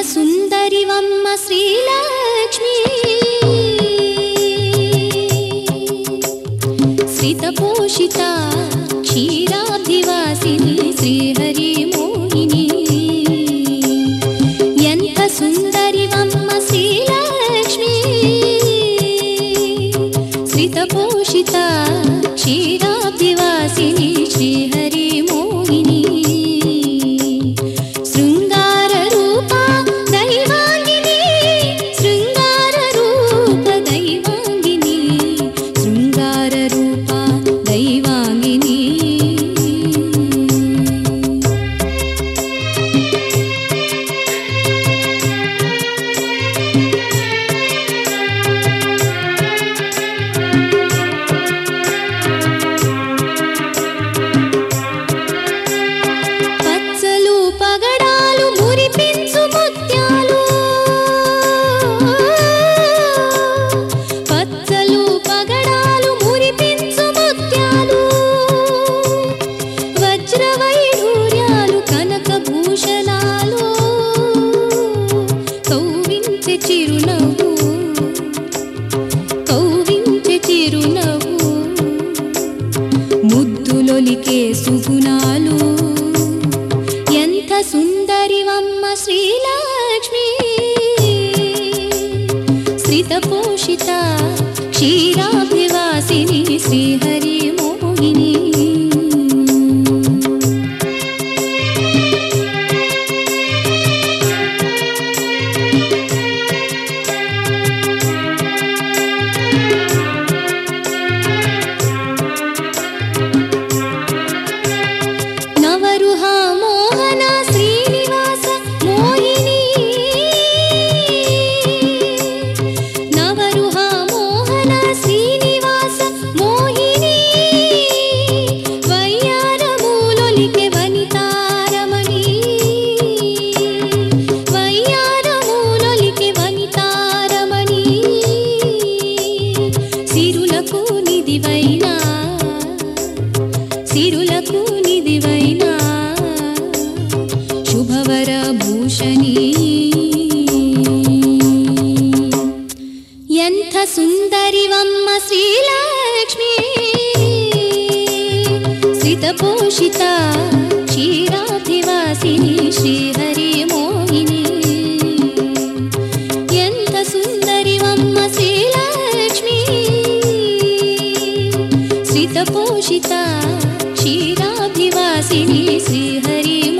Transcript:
సుందరివమ్మ శ్రీలక్ష్మి శ్రితపోషిత క్షీరాబ్ధివాసిని శ్రీహరి మోహిని ఎంత సుందరివమ్మ శ్రీలక్ష్మి శ్రితపోషిత క్షీరాబ్ధివాసిని శ్రీహరి మోహిని ముద్దులొలికే సుగుణాలు ఎంత సుందరివమ్మ శ్రీలక్ష్మి శ్రితపోషిత క్షీరాబ్ధివాసిని శ్రీహరి మోహిని సిరులకు నిధివైనా శుభవర భూషణి ఎంత సుందరివమ్మ శ్రీలక్ష్మి శ్రితపోషిత క్షీరాబ్ధివాసిని శ్రీహరి మోహిని ఎంత సుందరివమ్మ శ్రీలక్ష్మి శ్రితపోషిత క్షీరాబ్ధివాసిని శ్రీహరి